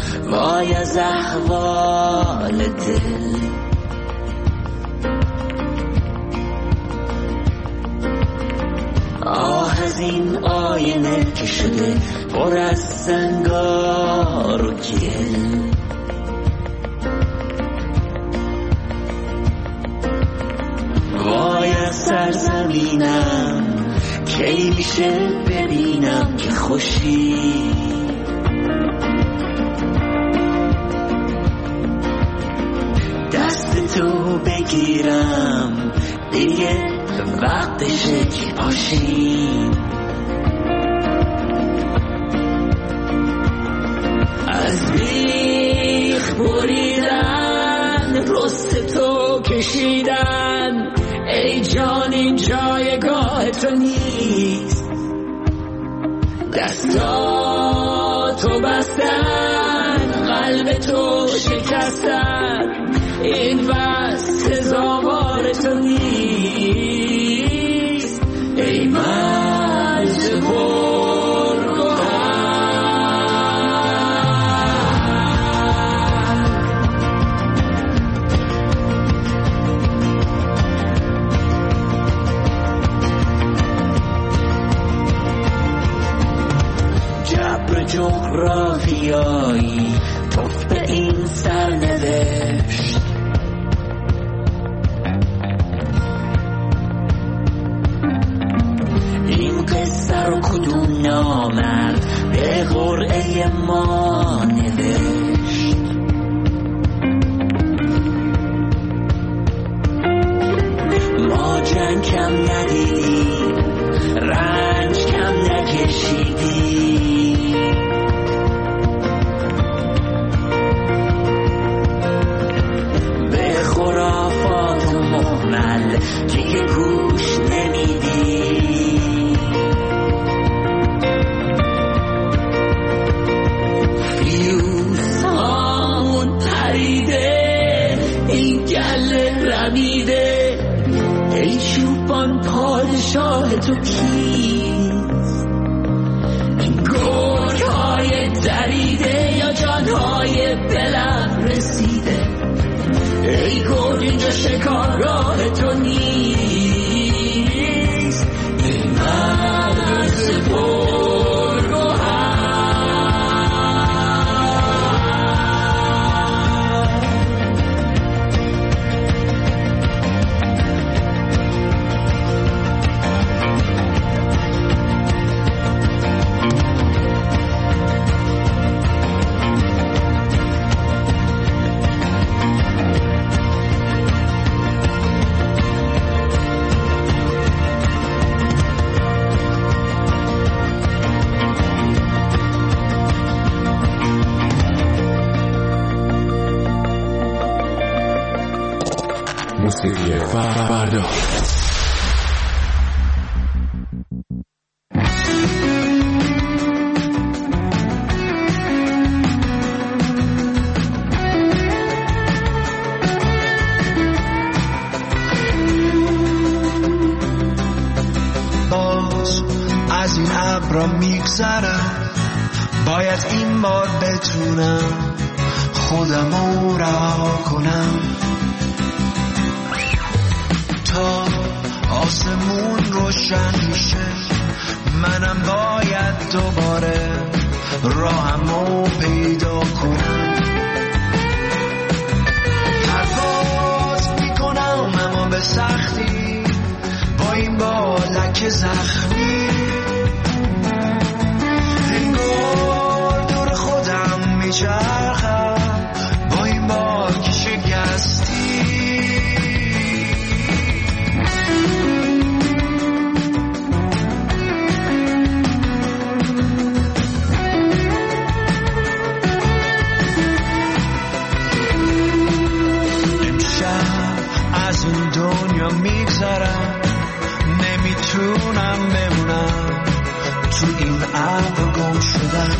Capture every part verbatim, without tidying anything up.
وای از احوال دل. آه از این آینه که شده پر از زنگار و گل. وای از سرزمینم کی میشه ببینم که خوشی. دست تو بگیرم دیگه وقتشه که پاشیم. از بیخ بریدن رست تو کشیدن، ای جان این جایگاه تو نیست. دستاتو بستن قلب تو شکستن، این وقت سزاوار تو نیست. ای مرز پرگوهر جبر جغرافیایی توف به این سرنوشت. این قصه رو کدوم نامرد به قرعه ما نوشت؟ ما جنگ کم ندیدیم، رنج کم نکشیدیم. به خرافات مهمل دیگه گوش نمیدیم. فیوز هامون پریده، این گله رمیده. ای چوبان پادشاه تو کیست؟ این گرگ های دریده یا جانهای بلند رسیده؟ ای گرگ اینجا شکارگاه تو نیست. ای مرز پرگوهر موسیقی فردا. باز از این ابرا میگذرم، باید این بار بتونم خودمو رها کنم. تا آسمون روشن میشه منم باید دوباره راهمو پیدا کنم. پرواز میکنم اما به سختی، با این بالک زخمی انگار دور خودم میچرخم با این باک شکستی. از این دنیا میگذرم، نمیتونم بمونم تو این ابر گم شدم.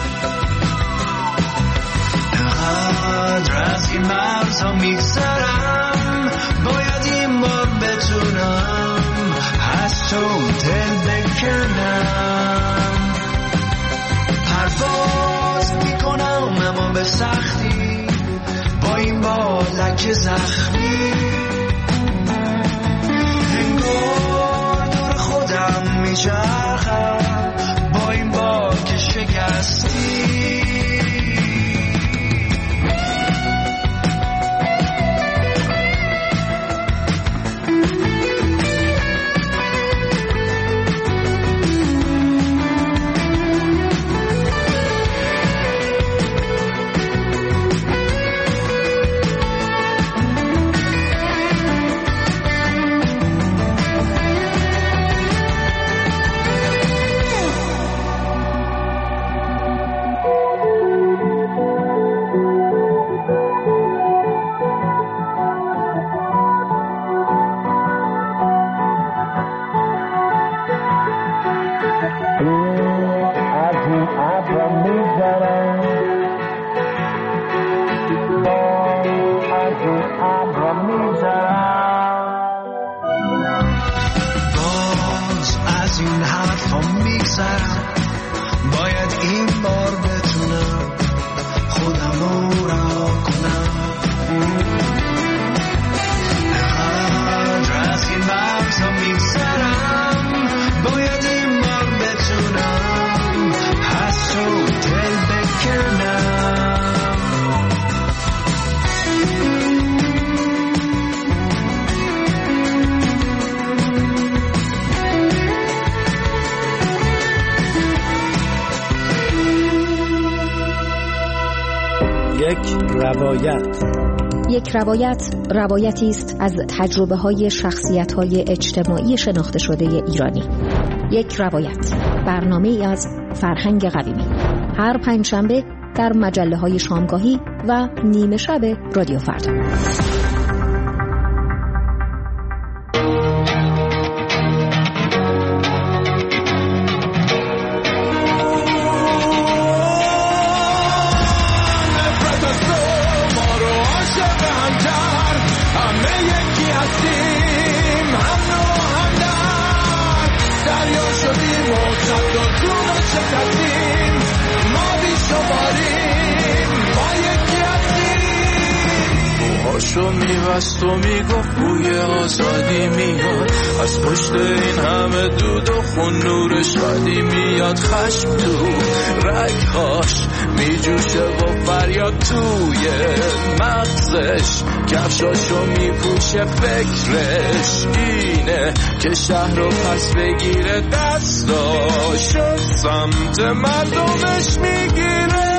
انقدر از این مرزها میگذرم، باید این بار بتونم از تو دل بکنم. پرواز میکنم اما به سختی با این بالک زخمی انگار دور خودم میچرخم با این باک شکستی روایت. یک روایت روایتی است از تجربه های شخصیت های اجتماعی شناخته شده ایرانی. یک روایت، برنامه ای از فرهنگ قویمی، هر پنجشنبه در مجله های شامگاهی و نیمه شب رادیو فردا. شو میبست و میگفت بوی آزادی میاد از پشت این همه دود و خون نور شادی میاد خشم تو رگهاش میجوشه و فریاد توی مغزش کفشاشو میپوشه فکرش اینه که شهر رو پس بگیره دستاشو سمت مردمش میگیره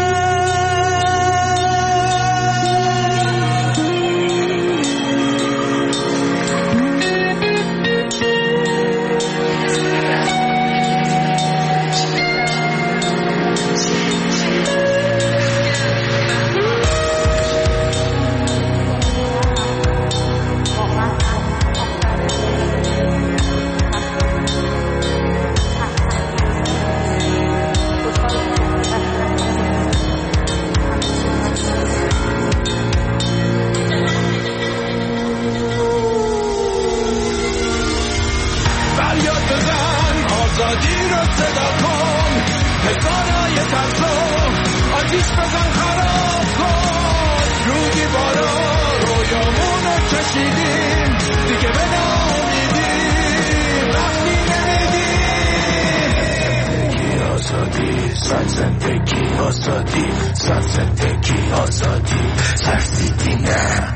سر زندگی آزادی سر زندگی آزادی ترسیدی نه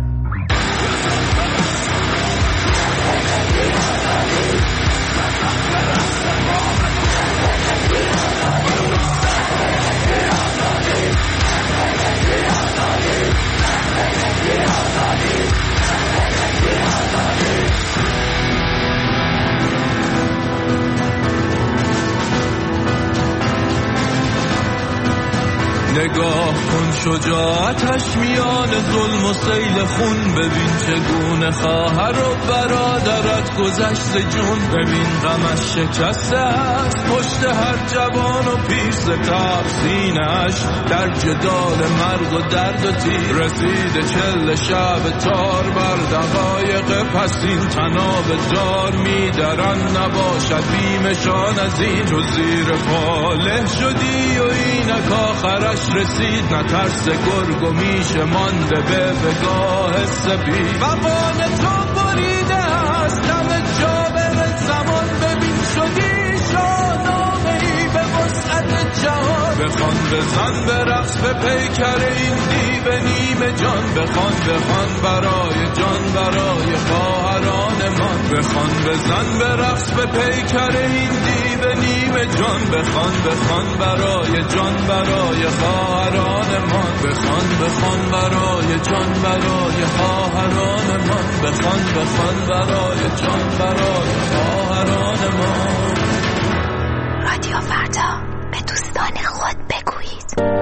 نگاه کن شجاعتش میان ظلم و سیل خون ببین چگونه خواهر و برادرت گذشت جون ببین غمش شکسته است پشت هر جوان و پیر ستار سینه‌اش در جدال مرگ و درد و تیر رسیده چل شب تار بر دقایق پس این تناب دار میدرن نباشد بیمشان از این تو زیر پاله شدی و اینک آخرش رسید نترس گرگ و میشه مانده به بگاه سپید وقان تو بریده است دم جابر زمان ببین شدی شاهنامه ای به وسعت جهان بخوان بزن به رقص به پیکر این دیو نیم جان بخوان بخوان برای جان برای خواهران من بخوان بزن به رقص به پیکر این دیو نیم جان بخوان بخوان برای جان برای خواهران من بخوان بخوان برای جان برای خواهران من بخوان بخوان برای جان برای خواهران من. رادیو فردا، به دوستان خود بگویید.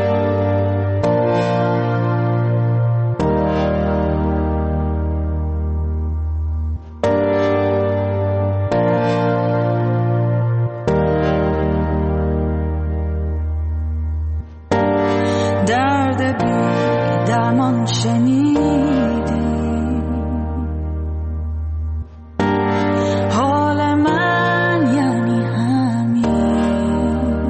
درد بی درمان شنیدی حال من یعنی همین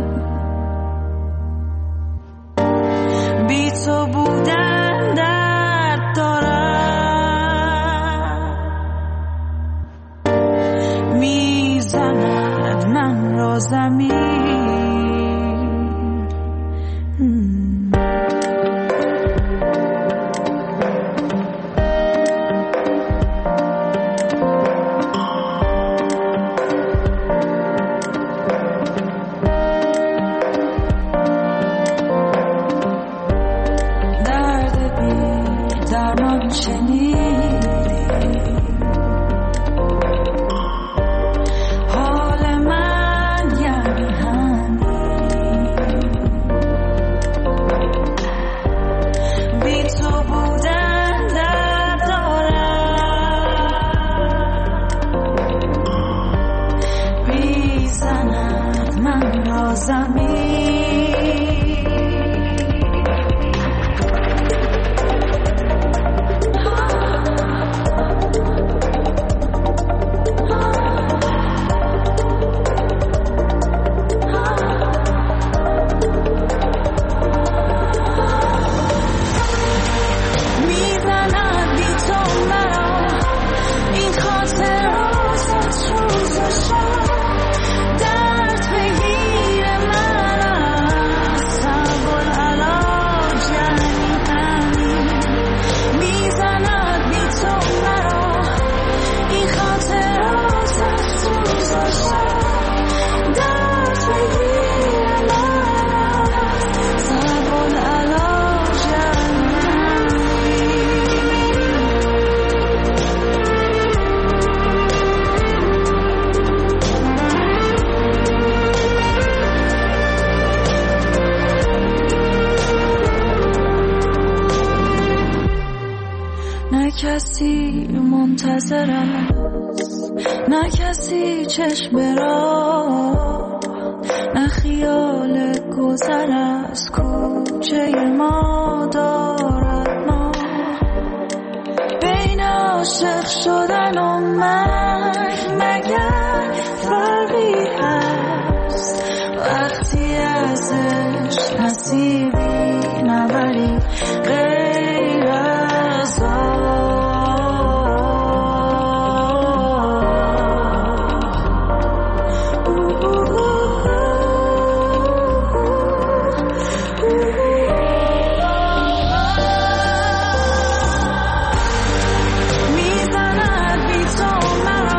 بی تو بودن درد دارد میزند من را زمین کسی منتظر است نه کسی چشم را نه خیال گذر از کوچه ما دارد ما بین عاشق شدن و مرگ مگر فرقی هست وقتی ازش نصیبی نبری غیر از میزند بی تو مرا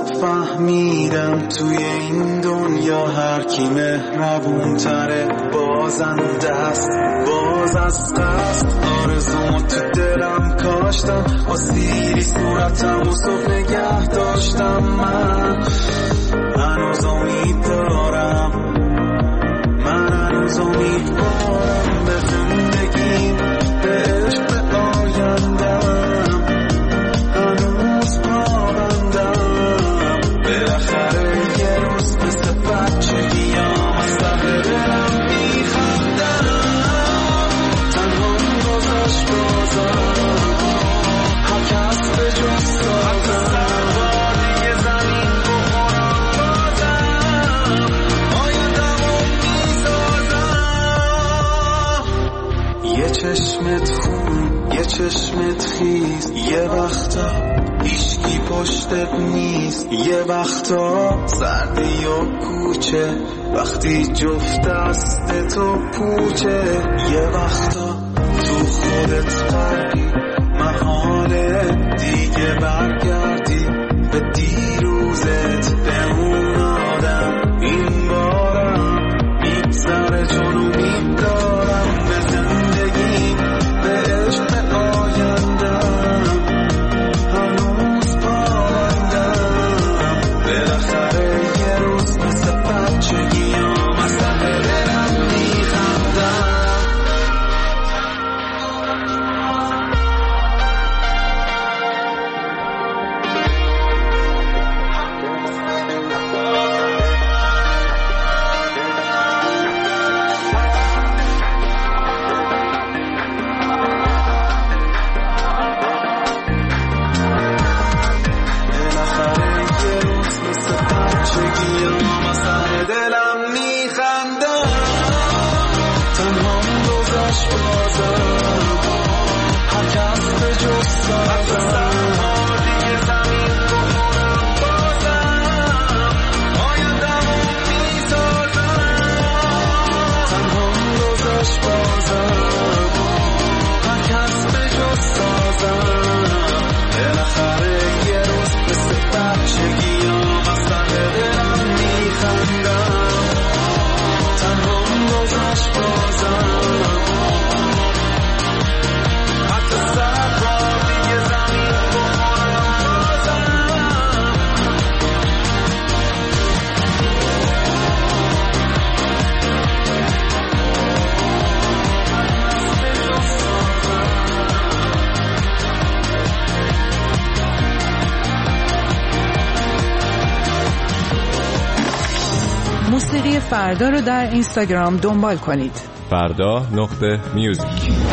فهمیدم توی این دنیا هر کی مهربون تره، بازنده است باز از قصد. آرزومو تو دلم کاشتم، آسیری صورتم و صبح نگه داشتم. من هنوز امید دارم، من هنوز امید دارم به زندگیم، به عشق، به آیندم. هنوز پابندم، بالاخره یه روز مثل بچگیام از ته دلم میخندم. تنها گذاشت بازم هر کس به جز سازم، سربادی زمین بخورم بازم، آیندمو میسازم. یه چشمت خون، یه چشمت خیز، یه وقتا هیچکی پشتت نیست، یه وقتا سردی و کوچه وقتی جفت دست تو پوچه، یه وقتا تو خودت غرقی محاله دیگه برگردی به دیروزت، به اون آدم. این بارم میگذره چون امید دارم به زندگی، به عشق، به آیندم. هنوز پابندم، بالاخره یه روز مثل بچگیام از ته دلم میخندم. موسیقی فردا رو در اینستاگرام دنبال کنید. فردا نقطه میوزیک.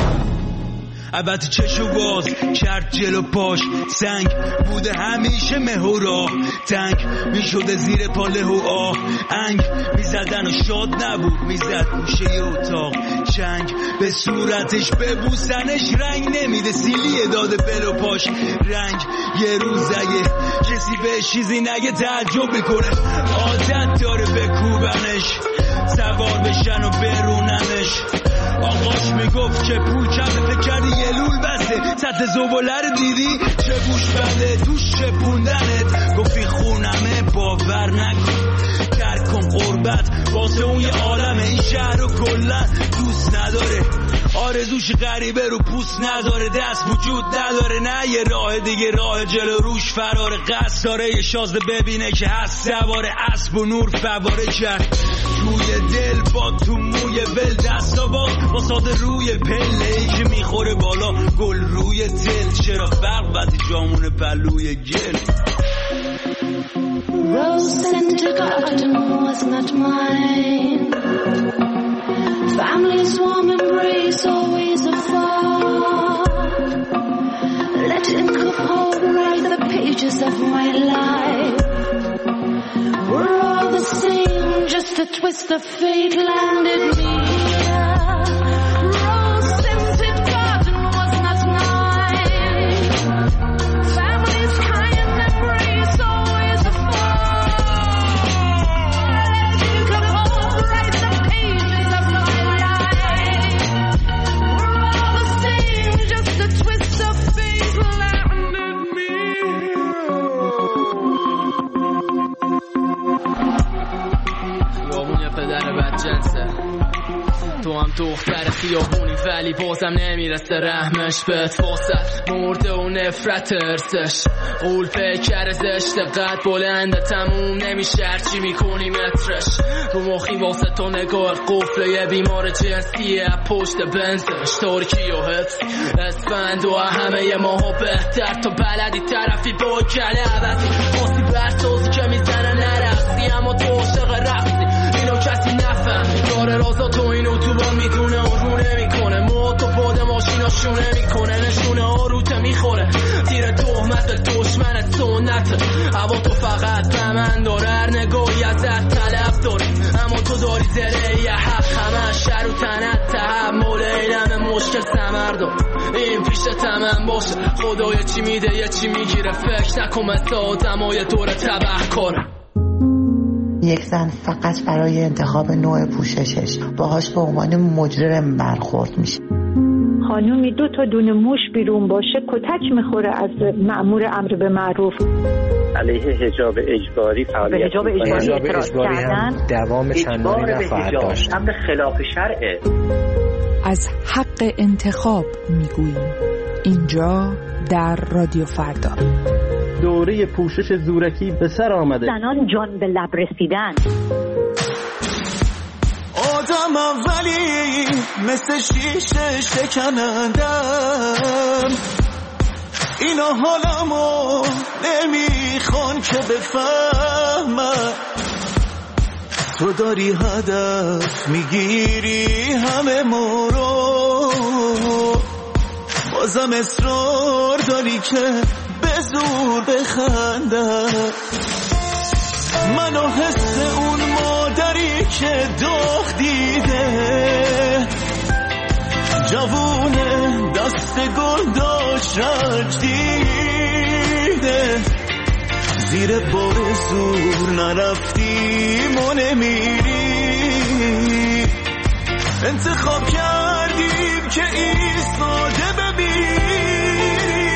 البته چشو باز کرد جلو پاش، سنگ بوده همیشه مهورا، تنگ میشده زیر پاله و آه، انگ میزدن و شاد نبود، میزد گوشه اتاق، چنگ به صورتش ببوسنش رنگ نمیده، سیلیه داده بلو پاش رنگ. یه روز اگه کسی به چیزی نگه تعجب میکنه، عادت داره بکوبنش، سوار بشن و بروننش. آقاش میگفت که پوکم، فکر کردی یه لول بسته، سطح زباله رو دیدی چه گوش بده توش چپوندنت. گفتی خونمه باور نکن، درک کن قربت واسه اون یه عالمه، این شهر رو کلن دوست نداره، آرزوش غریبه رو پوست نداره، دست وجود نداره، نه یه راه دیگه راه جلو روش فراره، قصد داره یه شازده ببینه که هست سواره اسب و نور فواره کرد توی دل با تو موی ول، دستا با با ساده روی پله ای که میخوره بالا گل روی دل، چرا فرق وقتی جامون پلوی گل. Rose scented garden was not mine, family's warm embrace always afar, let him come write the pages of my life. We're all the same, just a twist of fate landed me here. Rose scented garden was not mine, family's kind embrace always afar, let him come write the pages of my life. We're all the same, just a twist of fate landed me here. جنسه. تو هم دختر خیابونی ولی بازم نمیرسه رحمش بهت، فاصل مرده و نفرت ارسش، قول پیکر زشت قد بلنده تموم نمیشه هرچی میکنی مترش، رو مخی واسه تو نگاه قفله یه بیمار جنسیه پشت بنزش، ترکی و حفظ اسفند و همه یه ماها بهتر تو بلدی طرفی با کله عوضی خاصی برتازی که میزنه نرقصی اما تو عاشق رقصی اینو کسی نفهم داره رازا تو اینو تو با میدونه و رو نمیکنه ما تو باد ماشینا شونه میکنه نشونه ها روته میخوره تیر تهمت دشمن سنت هوا تو فقط به من داره هر نگاهی ازت طلب داره اما تو داری زره یه حق همه شر و تنت تحمل اینم مشکل سمر دار این پیش تمام باشه خدای چی میده یه چی میگیره فکر نکن مثل آدم های دور تبه کاره. یک زن فقط برای انتخاب نوع پوششش باهاش به عنوان مجرم برخورد میشه. خانومی دو تا دونه موش بیرون باشه کتک میخوره از مأمور امر به معروف. علیه حجاب اجباری فعالیت حجاب اجباری اعتراض کردن دوام چندانی نفر داشت. امر خلاف شرعه. از حق انتخاب میگوییم اینجا در رادیو فردا. دوره پوشش زورکی به سر آمده. زنان جان به لب رسیدن. آدم اولی مثل شیشه شکنندم اینا حالمو نمیخوان که بفهمم تو داری هدف میگیری همه ما رو بازم اصرار داری که به زور بخندم منو حس اون مادری که داغ دیده جوونه دست گل داشت رنج دیده زیر بار زور نرفتیم و نمیری انتخاب کردیم که ایستاده ببینی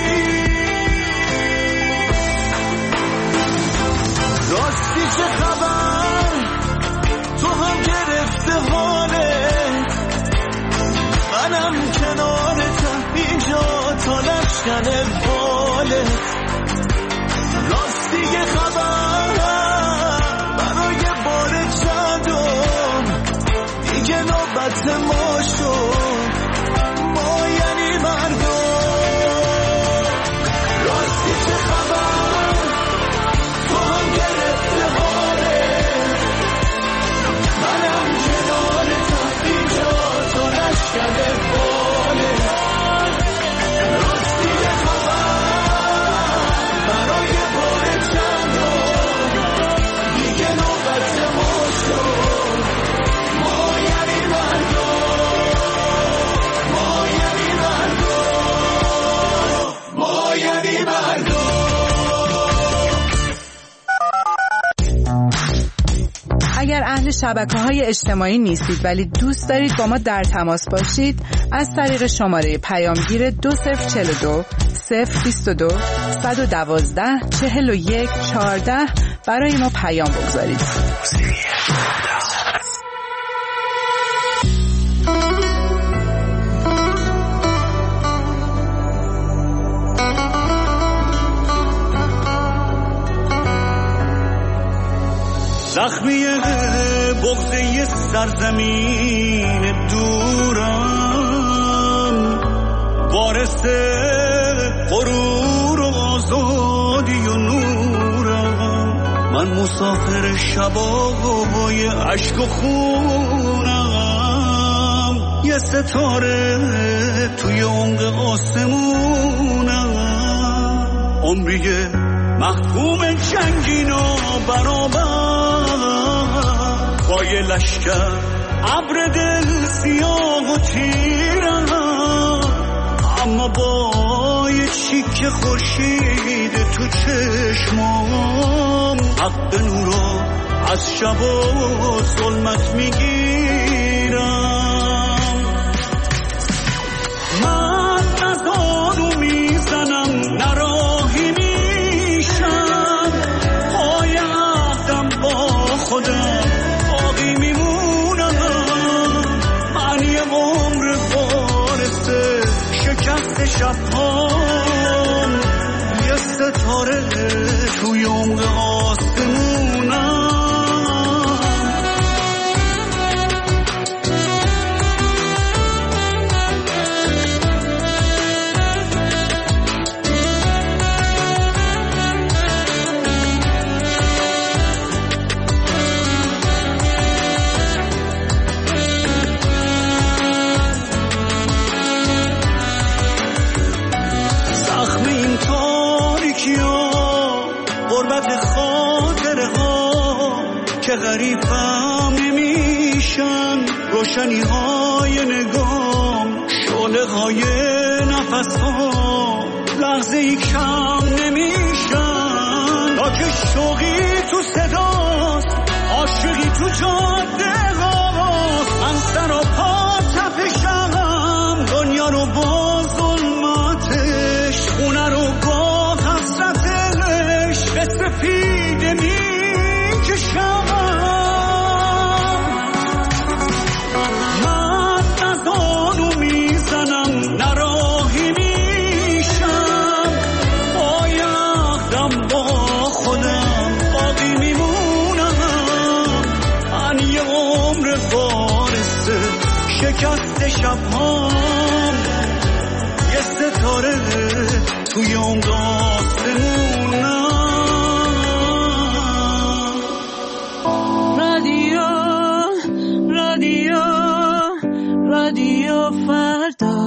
راستی چه خبر تو هم گرفته حالت منم کنارتم اینجا تا لشکن بالت راستی یه خبر برای بار چندم دیگه نوبت ما شد ما یعنی مردم راستی چه خبر تو هم گرفته حالت منم کنارتم اینجا تا لشکن بالت راستی یه خبر برای بار چندم دیگه نوبت ما شد ما یعنی مردم ما یعنی مردم ما یعنی مردم. اگر اهل شبکه‌های اجتماعی نیستید ولی دوست دارید با ما در تماس باشید از طریق شماره پیامگیر دو صفر چهل و دو صفر بیست و دو صد و دوازده چهل و یک چهارده برای ما پیام بگذارید. زخمی بغضه سرزمین دورم وارث غرور و آزادی و نورم من مسافر شبای عشق و خونم یه ستاره توی عمق آسمونم عمریه محکوم جنگینا برابر با یه لشکر ابر دل سیاه و تیرم اما با یه چیک خورشید تو چشمام حق نورا از شب و ظلمت میگیرم من نزارو میزنم نراهی میشم پای عهدم با خودم باقی میمونم شب‌هام یه ستاره توی عمق آسمونم. که غریبم نمیشن روشنی های نگام، شعله های نفس ها لحظه ای کم نمیشن. تا که شوقی تو صداست، عاشقی تو جاده هاست، من سر و پا تپشم دنیا رو با ظلمتش، خونه رو با حسرتش به سپیده میکشم. شکست شب‌هام یه ستاره توی اون آسمونم. رادیو رادیو رادیو فردا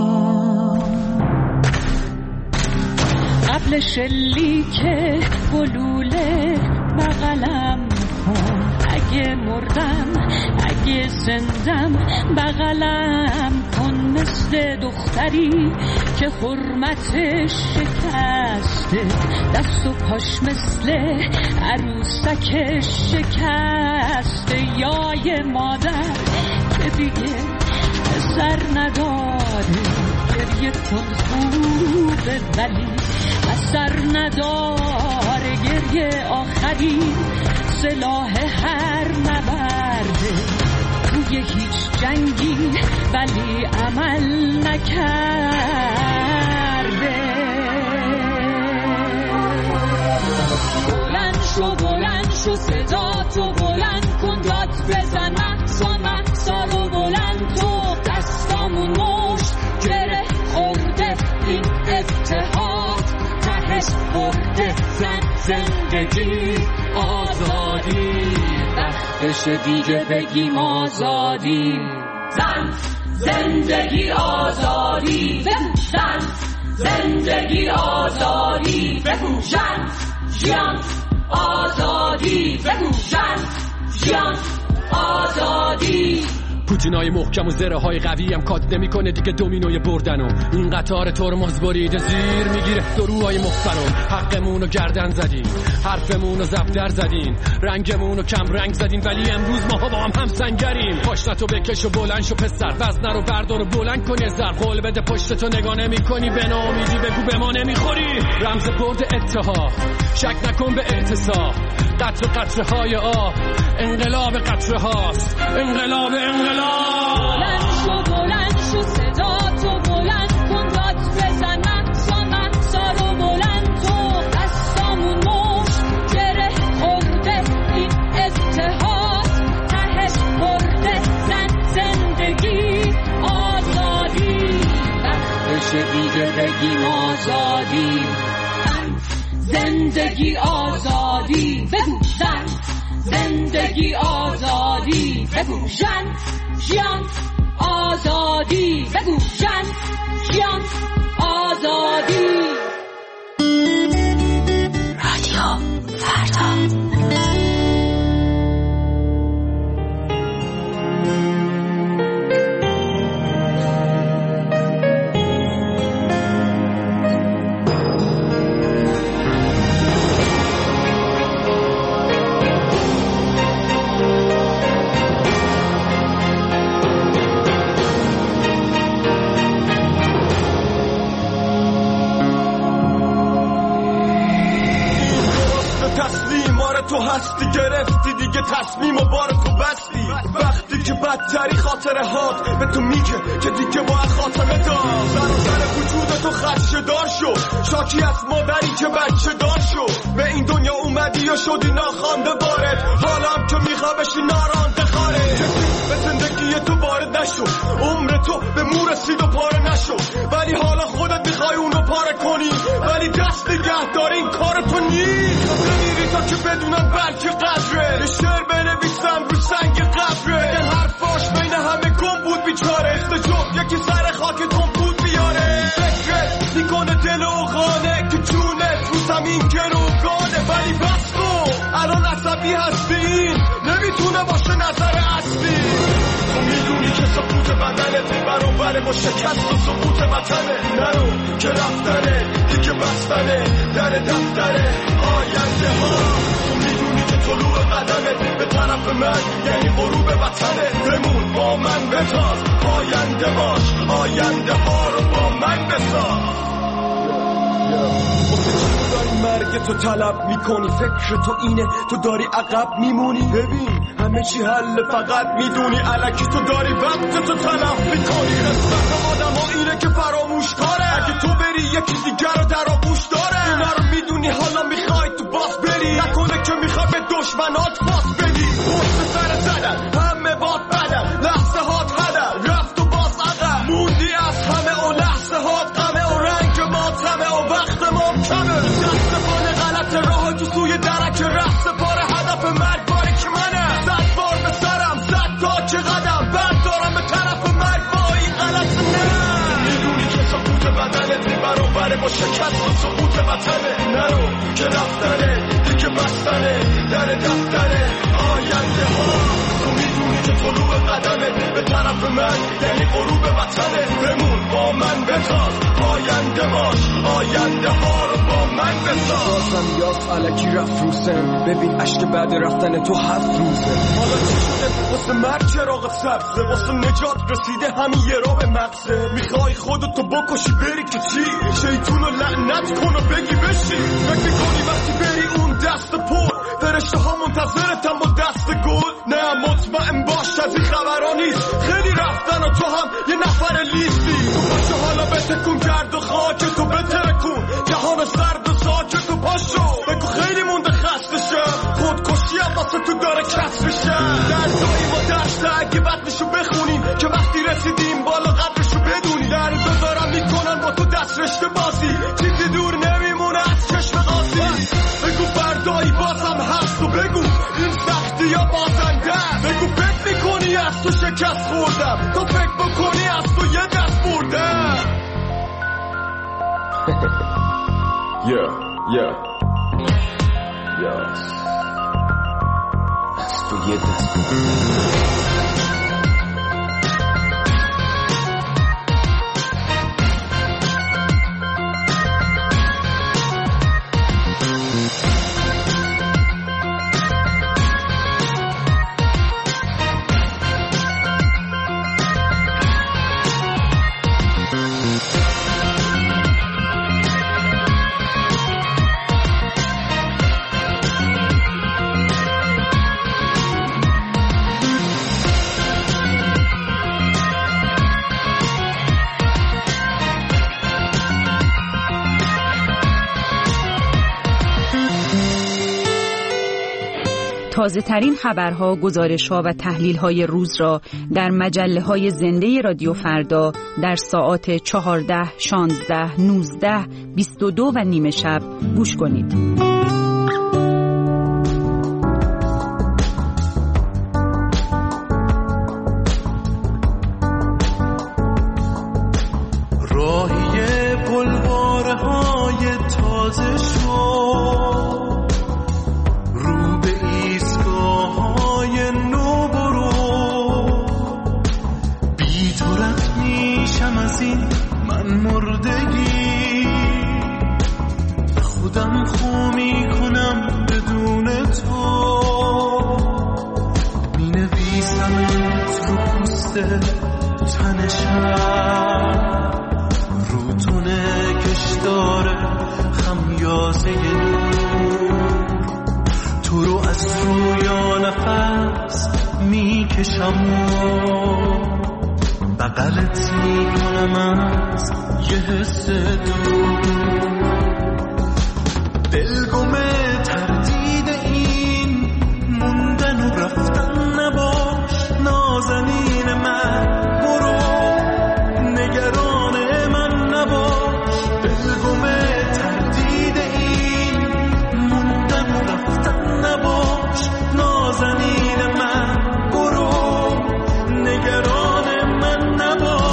قبل شلیک گلوله بغلم کن، اگه مردم اگه زندم بغلم کن، مثل دختری که حرمتش شکسته، دست و پاش مثل عروسکش شکسته، یا یه مادر که دیگه پسر نداره، گریه کن خوبه ولی اثر نداره، گریه آخری سلاح هر نبرده، توی هیچ جنگی ولی عمل نکرده. بلند شو بلند شو صدا تو بلند کن، داد بزن مقصا مقصا رو بلند تو، دستامون مشت گره خورده این اتحاد، تهش برده زن زندگی آزادی، وقتش دیگه بگیم آزادی. زن زندگی آزادی، زن زندگی آزادی، بگو زن جان آزادی، بگو زن جان آزادی. پوتینای محکم و زره های قوی هم کات نمی کنه دیگه دومینوی بردنو، این قطار ترمز بریده زیر میگیره دروهای مخترم. حقمونو گردن زدین، حرفمونو زبدر زدین، رنگمونو کم رنگ زدین، ولی امروز ماها با هم هم سنگریم. پاشنتو بکش و بلند شو پسر، وزنه رو بردار و بلند کن، زر قول بده پشتتو نگاه نمی کنی، به ناامیدی بگو به ما نمیخوری. رمز برد اتحاد، شک نکن به اعتصاب، قطر قطره های آب، انقلاب قطره هاست، انقلاب انقلاب. بلند شو بلند شو صدا تو بلند کن، داد بزن مقصا مقصا رو بلند تو، دستامون مشت گره خورده این اتحاد، تهش برده زن زندگی آزادی، وقتش دیگه بگیم آزادی. زندگی آزادی، بگو زن زندگی آزادی، بگو جن جان آزادی، بگو جن جان آزادی. رادیو فردا. هستی گرفتی دیگه تصمیم و بار تو بستی. وقتی که بدتری خاطره هات به تو میگه که دیگه باید خاتمه دار. سر و سر وجود تو خدشه دار شد، شاکی از مادری که بچه دار شد. به این دنیا اومدی و شدی ناخوانده وارد، حالا هم که میخوا بشی نارانده خارج. به زندگی تو وارد نشد، عمر تو به مو رسید و پاره نشد. ولی حالا خودت میخوای اونو پاره کنی، ولی دست نگه داره این کار تو نیست. بمیری تا که بدونم بلکه قدره، یه شعر بنویسم رو سنگ قبره. این حرفاش بین همه گم بود بیچاره، استجاب یکی سر خاک تون بود بیاره. فکرت میکنه دل و خانه که جونه تو زمین گروگانه. ولی بس کن الان عصبی هستی، نمیتونه باشه نظر اصلی. تو میدونی که سقوط بدنت برابره با شکست و سقوط وطنه. نرو که رفتنه دیگه بستنه در دفتره آینده ها. تو میدونی که طلوع قدمت به طرف من یعنی غروب وطنه. بمون با من بتاز آینده باش، آینده ها رو با من بساز. واسه چی داری مرگ تو طلب میکنی؟ فکر تو اینه تو داری عقب میمونی. ببین همه چی حل فقط میدونی، الکی تو داری وقت تو تلف میکنی. قسمت آدم ها اینه که فراموش کاره، اگه تو بری یکی دیگر رو در آغوش داره. اینا رو میدونی حالا میخوای تو باز بری، نکنه که میخوای به دشمنات باز بدی. پشت سر زدن همه باد بدن، لحظه هات هدن رفت و باز عقب موندی از همه و لحظه هات غمه و رنگ ماتمه و وقت ما کمه. دست بانه غلط راه تو سوی درک رفت پاره هدف مرگ باری که منه. صد بار به سرم صد تا چه قدم بردارم به طرف مرگ با این غلط نه. میدونی که سقوط بدنت برابره با شکست و سقوط وطنه. نرو که رفتنه دیگه بستنه در دفتره آینده ها. تو میدونی که طلوع قدمت به طرف من یعنی غروب وطنه. بمون با من بتاز آینده باش، آینده ها رو با من بساز. بازم یاس علکی رفت روسم، ببین عشق بعد رفتن تو هفت روزه. حالا چی شده واسه مرگ چراغ سبزه، واسه نجات رسیده همین یه را به مغزه. میخوای خودتو بکشی بری که چی؟ شیطونو لعنت کن و بگی بشی. فکر کنی وقتی بری اون دست پر فرشته ها منتظرتم با دست گل. نه مطمئن باش از این خبرها نیست، خیلی رفتن و تو هم یه نفر لیستی. تو پاشو حالا بتکون کرد و خاک تو بترکون، جهان سرد و ساکت و پاشو بگو خیلی مونده خسته شم. خودکشی هم واسه تو داره کسر شم. دردایی ما دشته اگه بدنشو بخونیم که وقتی رسیدیم بالا قدرشو بدونی. درد دارم میکنن با تو دست رشته بازی، چیزی دور نمیمونه از چشم قاضی. بگو فردایی بازم هست و بگو این سختی یا بازنده. بگو فکر میکنی از تو شکست خوردم، تو فکر بکنی از تو یه دست بردم. Yeah, yeah, yes. از تو یه دست بردم. تازه ترین خبرها، گزارش‌ها و تحلیل‌های روز را در مجله‌های زنده رادیو فردا در ساعات چهارده، شانزده، نوزده، بیست و دو و نیمه شب گوش کنید. راهی بلوارهای تازه شد، رو به ایستگاه‌های نو برو. بی تو رد میشم از این من مردگی، خودم خو می نفس رو یا نفس میکشم و بغلت میکنم از یه حس دور دلگمه تردید این موندن و رفتن نباش نازنین من برو نگران من نباش دلگمه تردید این موندن و رفتن نباش نازنین من برو نگران من نباش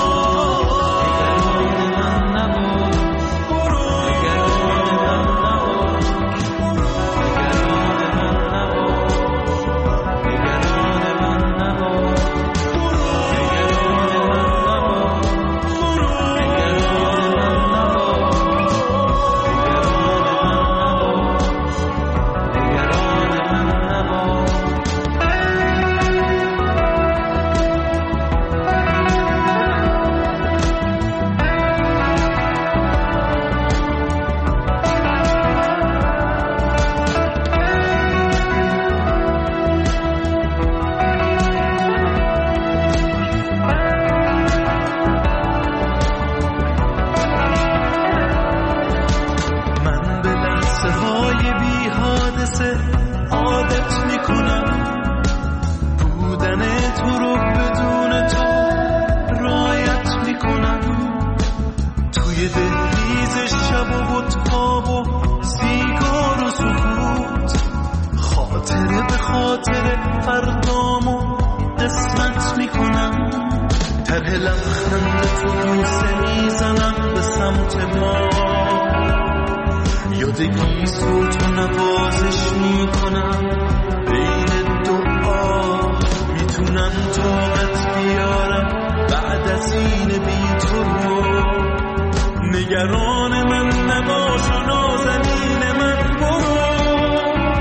یادگی صوت و نوازش میکنم بین دعا میتونم طاقت بیارم بعد از این بی تو رو نگران من نباش و نازنین من برو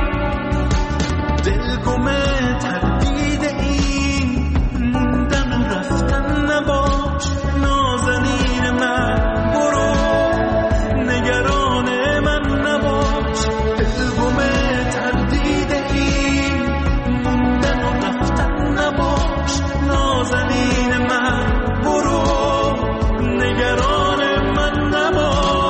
دلگمه تردید این موندن و رفتن نباش نازنین من برو نگران من نباش دلگمه تردید این موندن و رفتن نباش نازنین من برو نگران من نباش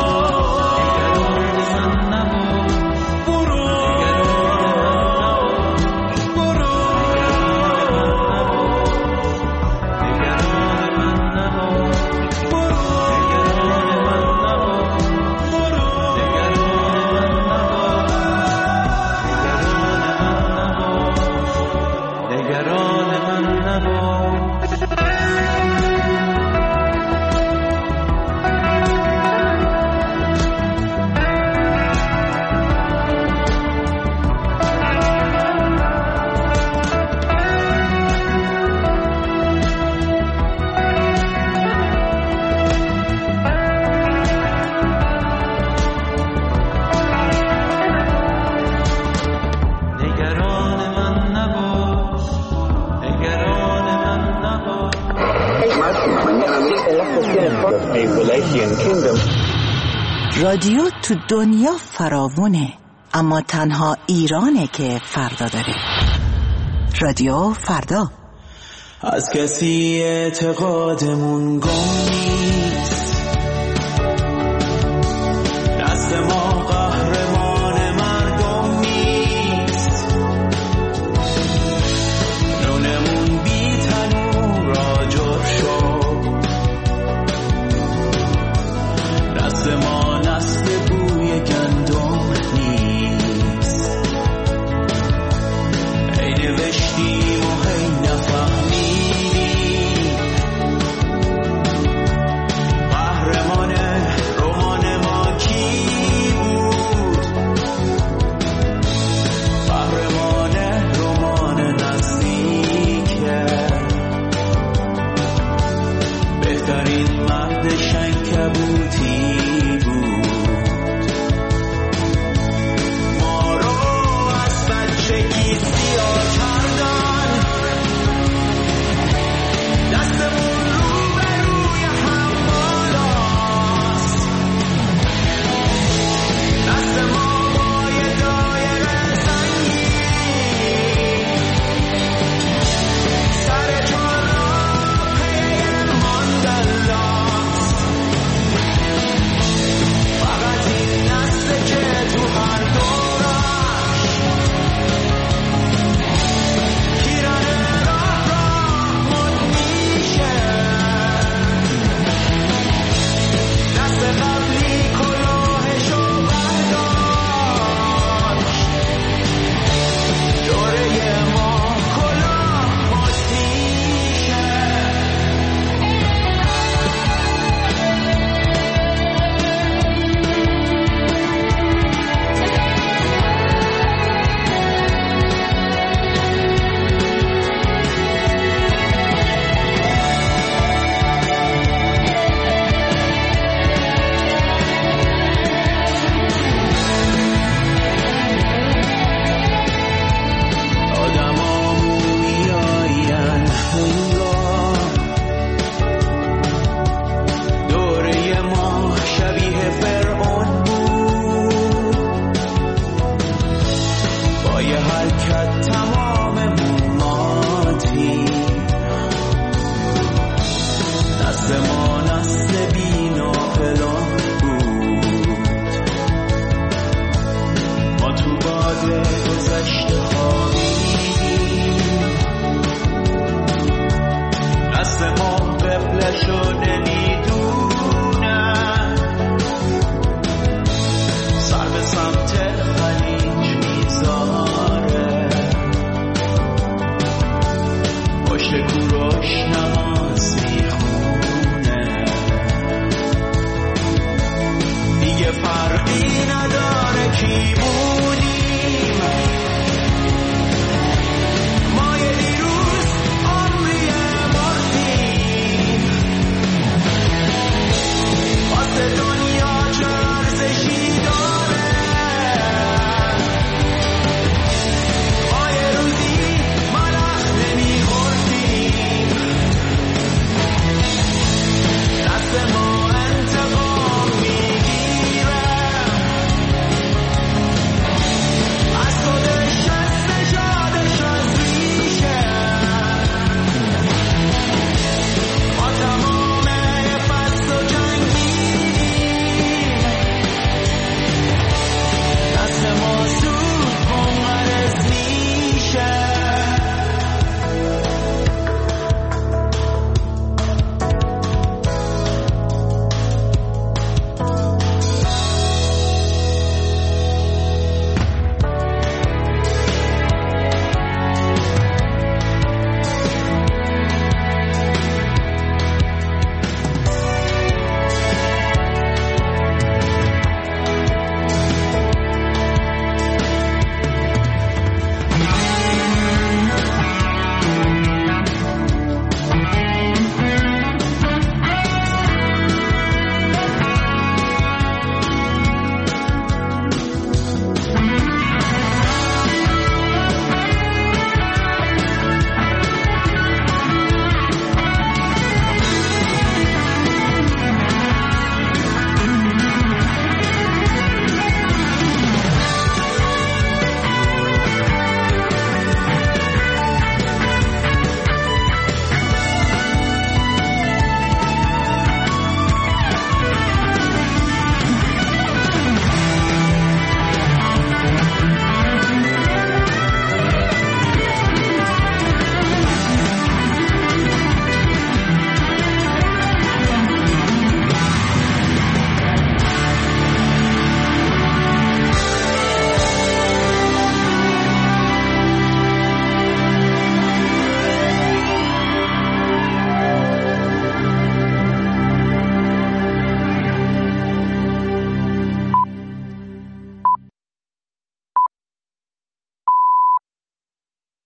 رادیو تو دنیا فراوونه، اما تنها ایرانه که فردا داره. رادیو فردا. از کسی اعتقادمون گم